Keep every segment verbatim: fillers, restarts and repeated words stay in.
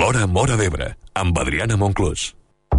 L'Hora Móra d'Ebre, amb Adriana Monclús.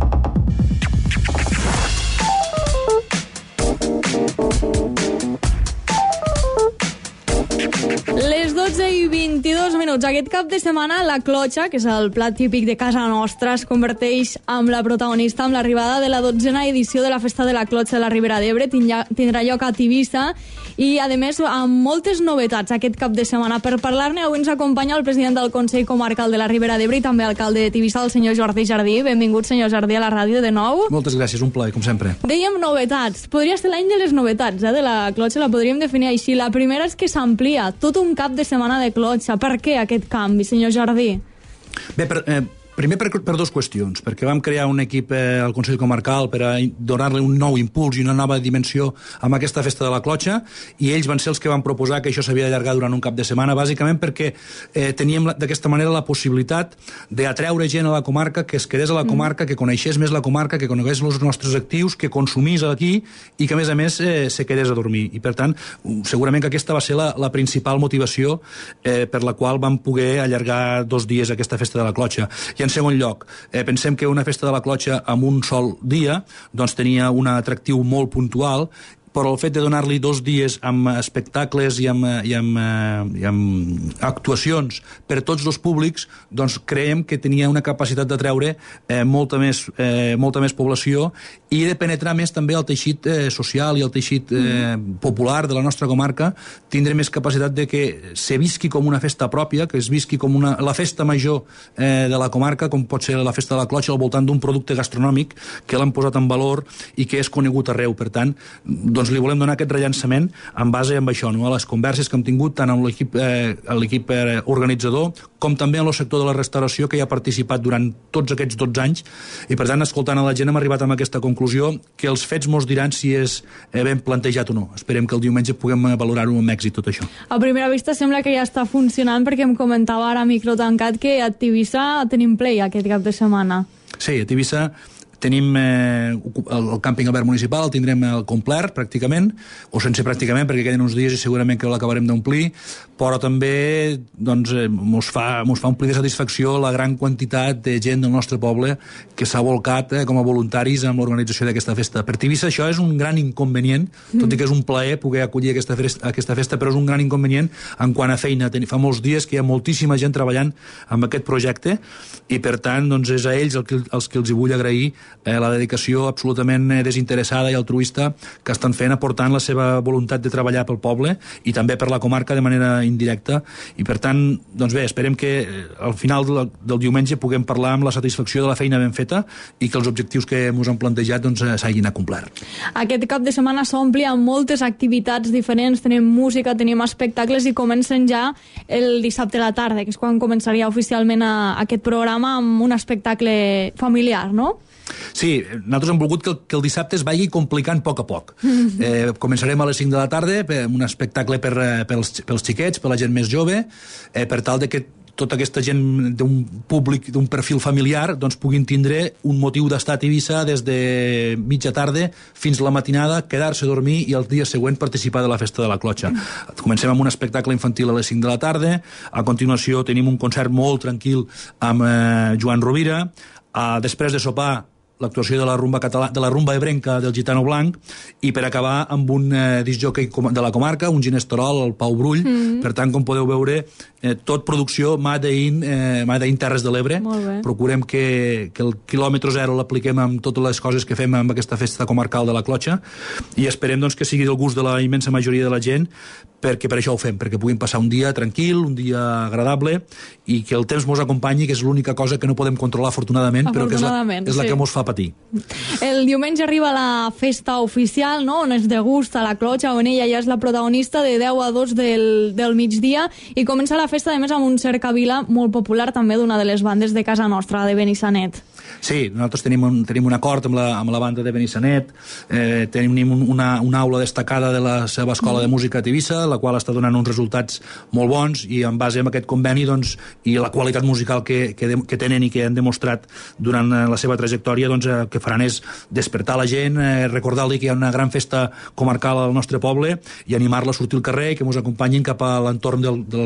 Les dotze i vint-i-dos minuts. Aquest cap de setmana la clotxa, que és el plat típic de casa nostra, es converteix en la protagonista amb l'arribada de la dotzena edició de la Festa de la Clotxa de la Ribera d'Ebre. Tindrà lloc a Tivissa i, a més, amb moltes novetats aquest cap de setmana. Per parlar-ne, avui ens acompanya el president del Consell Comarcal de la Ribera d'Ebre i també alcalde de Tivissa, el senyor Jordi Jardí. Benvingut, senyor Jardí, a la ràdio de nou. Moltes gràcies, un plaer, com sempre. Dèiem novetats. Podria ser l'any de les novetats, eh, de la clotxa, la podríem definir així. La primera és que s'amplia tot un cap de setmana de clotxa. Per què aquest canvi, senyor Jardí? Bé, per, eh, primer per, per dues qüestions, perquè vam crear un equip eh, al Consell Comarcal per a donar-li un nou impuls i una nova dimensió amb aquesta festa de la clotxa, i ells van ser els que van proposar que això s'havia d'allargar durant un cap de setmana, bàsicament perquè eh, teníem d'aquesta manera la possibilitat d'atreure gent a la comarca, que es quedés a la comarca, que coneixés més la comarca, que conegués els nostres actius, que consumís aquí i que, a més a més, eh, se quedés a dormir. I, per tant, segurament que aquesta va ser la, la principal motivació eh, per la qual vam poder allargar dos dies aquesta festa de la clotxa. I en segon lloc, eh, pensem que una festa de la clotxa amb un sol dia doncs tenia un atractiu molt puntual, però el fet de donar-li dos dies amb espectacles i amb, i amb, i amb actuacions per tots els públics, doncs creiem que tenia una capacitat d'atreure eh, molta, més, eh, molta més població i de penetrar més també el teixit eh, social i el teixit eh, popular de la nostra comarca, tindre més capacitat de que se visqui com una festa pròpia, que es visqui com una, la festa major eh, de la comarca, com pot ser la festa de la clotxa, al voltant d'un producte gastronòmic que l'han posat en valor i que és conegut arreu. Per tant, doncs li volem donar aquest rellançament en base amb això, no? A les converses que hem tingut tant amb l'equip eh, l'equip eh, organitzador com també en el sector de la restauració, que hi ha participat durant tots aquests dotze anys, i per tant, escoltant a la gent hem arribat a aquesta conclusió que els fets mos diran si és eh, ben plantejat o no. Esperem que el diumenge puguem valorar-ho amb èxit tot això. A primera vista sembla que ja està funcionant, perquè em comentava ara a micro tancat que a Tivissa tenim play aquest cap de setmana. Sí, a Tivissa tenim eh, el, el càmping obert municipal, el tindrem el complet pràcticament, o sense pràcticament, perquè queden uns dies i segurament que l'acabarem d'omplir, però també doncs, eh, mos, fa, mos fa omplir de satisfacció la gran quantitat de gent del nostre poble que s'ha volcat eh, com a voluntaris amb l'organització d'aquesta festa. Per Tivissa això és un gran inconvenient, mm. tot i que és un plaer poder acollir aquesta festa, aquesta festa, però és un gran inconvenient en quant a feina. Fa molts dies que hi ha moltíssima gent treballant amb aquest projecte i per tant doncs, és a ells el que, els que els hi vull agrair Eh, la dedicació absolutament eh, desinteressada i altruista que estan fent, aportant la seva voluntat de treballar pel poble i també per la comarca de manera indirecta, i per tant, doncs bé, esperem que eh, al final del, del diumenge puguem parlar amb la satisfacció de la feina ben feta i que els objectius que ens han plantejat doncs, s'hagin acomplert. Aquest cap de setmana s'ompli amb moltes activitats diferents, tenim música, tenim espectacles i comencen ja el dissabte a la tarda, que és quan començaria oficialment a, aquest programa amb un espectacle familiar, no? Sí, nosaltres hem volgut que el, que el dissabte es vagi complicant a poc a poc. Eh, començarem a les cinc de la tarda amb un espectacle per, pels, pels xiquets, per la gent més jove, eh, per tal de que tota aquesta gent d'un públic, d'un perfil familiar, doncs puguin tindre un motiu d'estar a Tivissa des de mitja tarda fins la matinada, quedar-se a dormir i el dia següent participar de la festa de la clotxa. Comencem amb un espectacle infantil a les cinc de la tarda, a continuació tenim un concert molt tranquil amb eh, Joan Rovira, eh, després de sopar l'actuació de la rumba català, de la rumba ebrenca del Gitano Blanc, i per acabar amb un eh, discjòquei de la comarca, un ginesterol, el Pau Brull. Mm-hmm. Per tant, com podeu veure, eh, tot producció Made in, eh, Made in Terres de l'Ebre. Procurem que, que el quilòmetre zero l'apliquem amb totes les coses que fem amb aquesta festa comarcal de la clotxa, i esperem doncs, que sigui del gust de la immensa majoria de la gent, perquè per això ho fem, perquè puguin passar un dia tranquil, un dia agradable, i que el temps mos acompanyi, que és l'única cosa que no podem controlar afortunadament, però que és la, és la sí. que mos fa patir. El diumenge arriba la festa oficial, no?, on es degusta la clotxa, on ella ja és la protagonista, de deu a dos del, del migdia, i comença la festa, a més, amb un cercavila molt popular, també d'una de les bandes de casa nostra, de Benissanet. Sí, nosaltres tenim un, tenim un acord amb la, amb la banda de Benissanet, eh, tenim una, una aula destacada de la seva escola de música a Tivissa, la qual està donant uns resultats molt bons, i en base a aquest conveni doncs, i la qualitat musical que, que, de, que tenen i que han demostrat durant la seva trajectòria, doncs, eh, que faran és despertar la gent, eh, recordar-li que hi ha una gran festa comarcal al nostre poble i animar-la a sortir al carrer i que ens acompanyin cap a l'entorn del, del, del camp de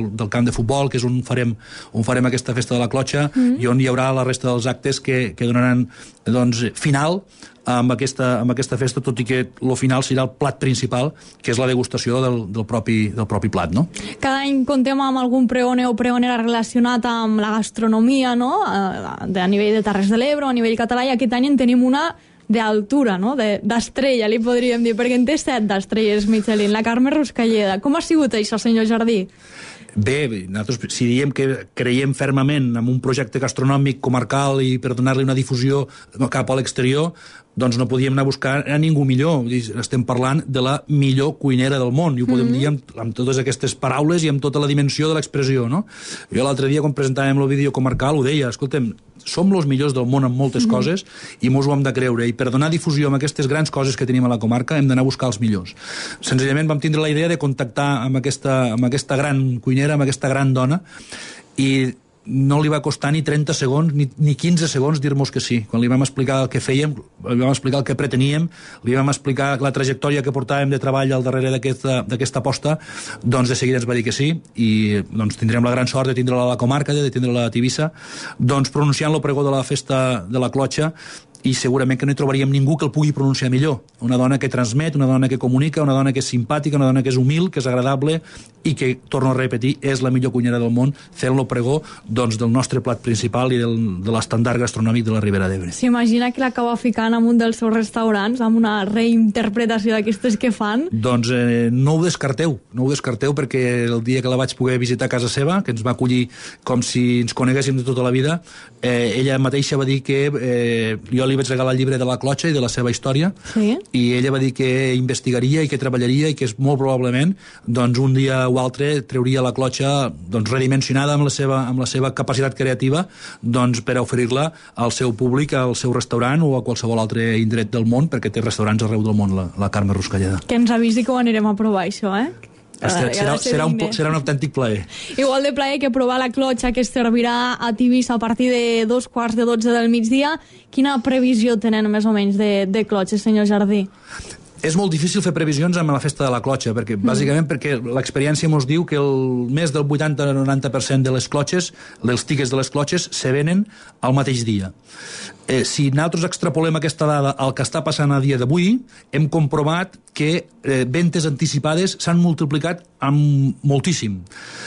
de futbol, que és on farem, on farem aquesta festa de la clotxa, mm. i on hi haurà la resta dels actes que, que donaran doncs, final amb aquesta, amb aquesta festa, tot i que el final serà el plat principal, que és la degustació del, del, propi, del propi plat, no? Cada any contem amb algun preone o preonera relacionat amb la gastronomia, no? A, a nivell de Terres de l'Ebre o a nivell català, i aquest any en tenim una d'altura, no? D'estrella, li podríem dir, perquè en té set d'estrelles Michelin, la Carme Ruscalleda. Com ha sigut això, senyor Jardí? Bé, nosaltres, si diem que creiem fermament en un projecte gastronòmic comarcal i per donar-li una difusió cap a l'exterior, doncs no podíem anar a buscar a ningú millor. Estem parlant de la millor cuinera del món, i ho podem mm-hmm. dir amb, amb totes aquestes paraules i amb tota la dimensió de l'expressió, no? Jo l'altre dia, quan presentàvem el vídeo comarcal, ho deia, escoltem, som els millors del món en moltes mm-hmm. coses i mos ho hem de creure, i per donar difusió amb aquestes grans coses que tenim a la comarca hem d'anar a buscar els millors. Senzillament vam tindre la idea de contactar amb aquesta, amb aquesta gran cuinera, amb aquesta gran dona, i no li va costar ni trenta segons ni, ni quinze segons dir-nos que sí. Quan li vam explicar el que fèiem, li vam explicar el que preteníem, li vam explicar la trajectòria que portàvem de treball al darrere d'aquesta aposta, doncs de seguida ens va dir que sí, i doncs tindrem la gran sort de tindre-la a la comarca, de tindre-la a Tivissa, doncs pronunciant el pregó de la festa de la clotxa, i segurament que no hi trobaríem ningú que el pugui pronunciar millor. Una dona que transmet, una dona que comunica, una dona que és simpàtica, una dona que és humil, que és agradable, i que, torno a repetir, és la millor cuinera del món, fent-lo pregó doncs, del nostre plat principal i del, de l'estandard gastronòmic de la Ribera d'Ebre. S'imagina que l'acaba ficant en un dels seus restaurants, amb una reinterpretació d'aquestes que fan? Doncs eh, no ho descarteu, no ho descarteu, perquè el dia que la vaig poder visitar a casa seva, que ens va acollir com si ens coneguéssim de tota la vida, eh, ella mateixa va dir que eh, jo li vaig regalar el llibre de la clotxa i de la seva història, sí. I ella va dir que investigaria i que treballaria i que és molt probablement doncs, un dia o altre treuria la clotxa doncs, redimensionada amb la seva, amb la seva capacitat creativa doncs, per a oferir-la al seu públic, al seu restaurant o a qualsevol altre indret del món, perquè té restaurants arreu del món, la, la Carme Ruscalleda. Que ens avisi que ho anirem a provar, això, eh? Serà, serà, serà, un, serà un autèntic plaer. Igual de plaer que provar la clotxa que es servirà a Tivissa a partir de dos quarts de dotze del migdia. Quina previsió tenen més o menys de, de clotxes, senyor Jardí? És molt difícil fer previsions amb la festa de la clotxa, perquè, mm. bàsicament perquè l'experiència ens diu que el més del vuitanta a noranta per cent de les clotxes, dels tiquets de les clotxes, se venen al mateix dia. Eh, si nosaltres extrapolem aquesta dada al que està passant a dia d'avui, hem comprovat que eh, ventes anticipades s'han multiplicat amb moltíssim.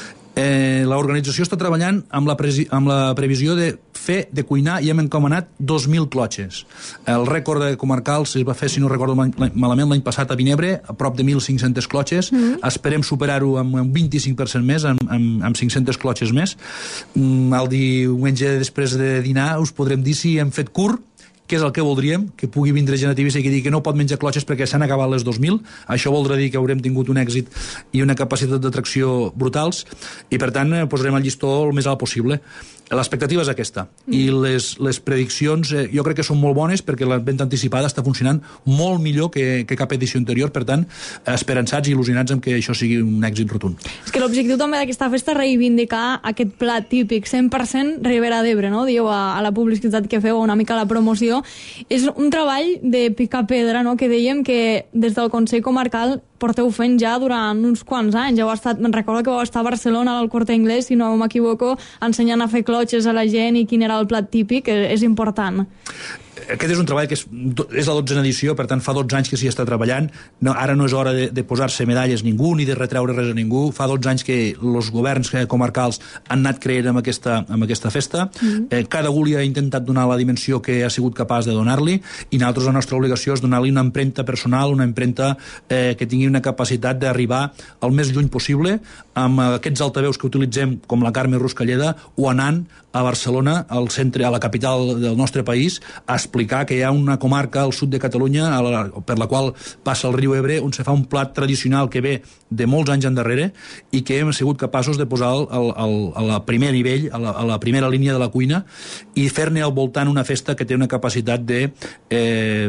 Eh, l'organització està treballant amb la, amb la previsió de fer, de cuinar, i hem encomanat dos mil clotxes. El rècord de comarcals es va fer, si no recordo malament, l'any passat a Vinebre, a prop de mil cinc-centes clotxes. Mm. Esperem superar-ho amb un vint-i-cinc per cent més, amb, amb, amb cinc-centes clotxes més. Mm, el diumenge després de dinar us podrem dir si hem fet curt, que és el que voldríem, que pugui vindre gent a Tivissa i que digui que no pot menjar clotxes perquè s'han acabat les dos mil. Això voldrà dir que haurem tingut un èxit i una capacitat d'atracció brutals, i per tant posarem el llistó el més alt possible. L'expectativa és aquesta, mm. i les, les prediccions eh, jo crec que són molt bones, perquè la venda anticipada està funcionant molt millor que, que cap edició anterior. Per tant, esperançats i il·lusionats amb que això sigui un èxit rotund. És que l'objectiu també d'aquesta festa és reivindicar aquest plat típic cent per cent Ribera d'Ebre, no? Dieu a, a la publicitat que feu, una mica a la promoció. És un treball de picar pedra, no? Que dèiem que des del Consell Comarcal porteu fent ja durant uns quants anys. Ja heu estat, me'n recordo que vau estar a Barcelona al Corte Inglés, si no m'equivoco, ensenyant a fer clotxes a la gent i quin era el plat típic. És important. Aquest és un treball que és, és la dotzena edició, per tant fa dotze anys que s'hi està treballant. No, ara no és hora de, de posar-se medalles ningú ni de retreure res a ningú. Fa dotze anys que els governs comarcals han anat creient amb aquesta, amb aquesta festa. Mm. Eh, cada algú li ha intentat donar la dimensió que ha sigut capaç de donar-li, i nosaltres la nostra obligació és donar-li una empremta personal, una empremta eh, que tingui una capacitat d'arribar al més lluny possible, amb aquests altaveus que utilitzem, com la Carme Ruscalleda, o anant a Barcelona, al centre, a la capital del nostre país, a explicar que hi ha una comarca al sud de Catalunya a la, per la qual passa el riu Ebre, on se fa un plat tradicional que ve de molts anys endarrere i que hem sigut capaços de posar al, al, a la primer nivell, a la, a la primera línia de la cuina, i fer-ne al voltant una festa que té una capacitat de eh,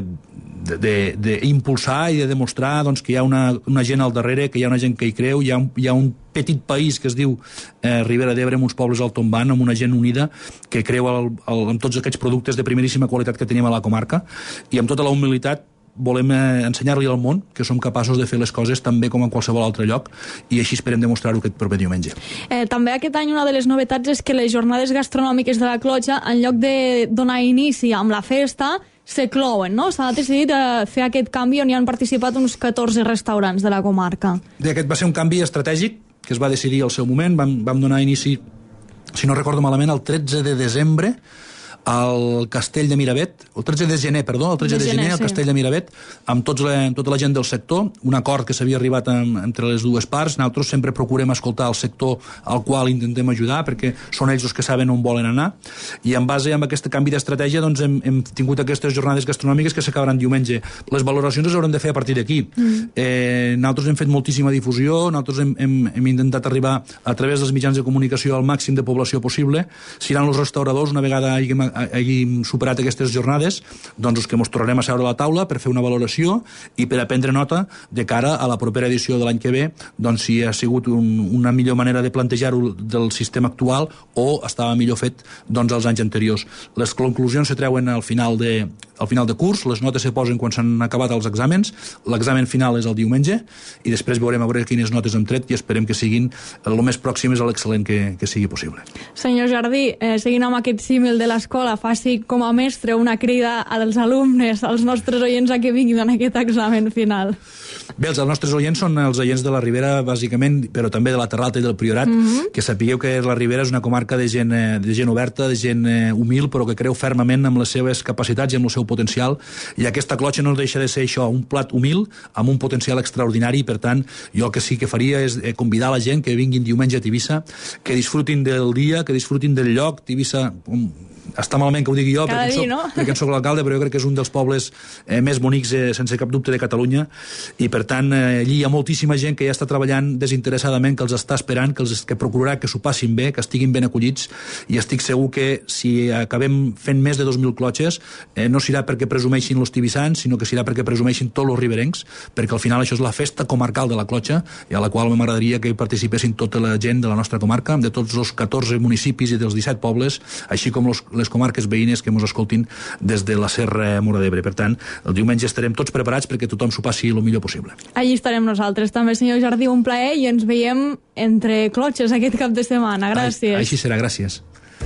d'impulsar i de demostrar doncs, que hi ha una, una gent al darrere, que hi ha una gent que hi creu, hi ha un, hi ha un petit país que es diu eh, Ribera d'Ebre, amb uns pobles al tombant, amb una gent unida que creu el, el, en tots aquests productes de primeríssima qualitat que tenim a la comarca, i amb tota la humilitat volem eh, ensenyar-li al món que som capaços de fer les coses tan bé com en qualsevol altre lloc, i així esperem demostrar-ho aquest proper diumenge. Eh, també aquest any una de les novetats és que les jornades gastronòmiques de la Clotxa, en lloc de donar inici amb la festa, se clouen, no? S'ha decidit eh, fer aquest canvi on hi han participat uns catorze restaurants de la comarca. Bé, aquest va ser un canvi estratègic que es va decidir al seu moment. Vam, vam donar inici, si no recordo malament, el tretze de desembre al Castell de Miravet, el tretze de gener, perdó, el tretze de, de gener, al sí. Castell de Miravet, amb, tots la, amb tota la gent del sector, un acord que s'havia arribat amb, entre les dues parts. Nosaltres sempre procurem escoltar el sector al qual intentem ajudar, perquè són ells els que saben on volen anar, i en base a aquest canvi d'estratègia doncs, hem, hem tingut aquestes jornades gastronòmiques que s'acabaran diumenge. Les valoracions les haurem de fer a partir d'aquí. Mm. Eh, nosaltres hem fet moltíssima difusió, nosaltres hem, hem, hem intentat arribar a través dels mitjans de comunicació al màxim de població possible. Seran els restauradors, una vegada hàgim hàgim superat aquestes jornades, doncs els que ens tornarem a seure a la taula per fer una valoració i per a prendre nota de cara a la propera edició de l'any que ve, doncs si ha sigut un, una millor manera de plantejar-ho del sistema actual o estava millor fet doncs els anys anteriors. Les conclusions se treuen al final de, al final de curs, les notes se posen quan s'han acabat els exàmens, l'examen final és el diumenge i després veurem a veure quines notes hem tret i esperem que siguin el més pròximes a l'excel·lent que, que sigui possible. Senyor Jardí, eh, seguint amb aquest símil de l'escola, faci com a mestre una crida als alumnes, als nostres oients, a que vinguin en aquest examen final. Bé, els nostres oients són els oients de la Ribera, bàsicament, però també de la Terra Alta i del Priorat, mm-hmm. que sapigueu que la Ribera és una comarca de gent, de gent oberta, de gent humil, però que creu fermament amb les seves capacitats i amb el seu potencial, i aquesta Clotxa no deixa de ser això, un plat humil, amb un potencial extraordinari, i per tant, jo el que sí que faria és convidar la gent que vinguin diumenge a Tivissa, que disfrutin del dia, que disfrutin del lloc. Tivissa està malament que ho digui jo, perquè, dir, soc, no? perquè en soc l'alcalde, però jo crec que és un dels pobles eh, més bonics, eh, sense cap dubte, de Catalunya, i per tant eh, allí hi ha moltíssima gent que ja està treballant desinteressadament, que els està esperant, que, els, que procurarà que s'ho passin bé, que estiguin ben acollits, i estic segur que si acabem fent més de dos mil clotxes, eh, no serà perquè presumeixin els tibissans, sinó que serà perquè presumeixin tots els riberencs, perquè al final això és la festa comarcal de la Clotxa, i a la qual m'agradaria que hi participessin tota la gent de la nostra comarca, de tots els catorze municipis i dels disset pobles, així com los, les comarques veïnes que ens escoltin des de la Serra Móra d'Ebre. Per tant, el diumenge estarem tots preparats perquè tothom s'ho passi el millor possible. Allí estarem nosaltres. També, senyor Jardí, un plaer, i ens veiem entre clotxes aquest cap de setmana. Gràcies. Així serà, gràcies.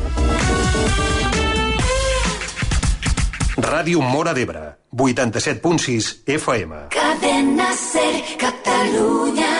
Ràdio Móra d'Ebre, vuitanta-set punt sis F M. Cadena Ser, Catalunya.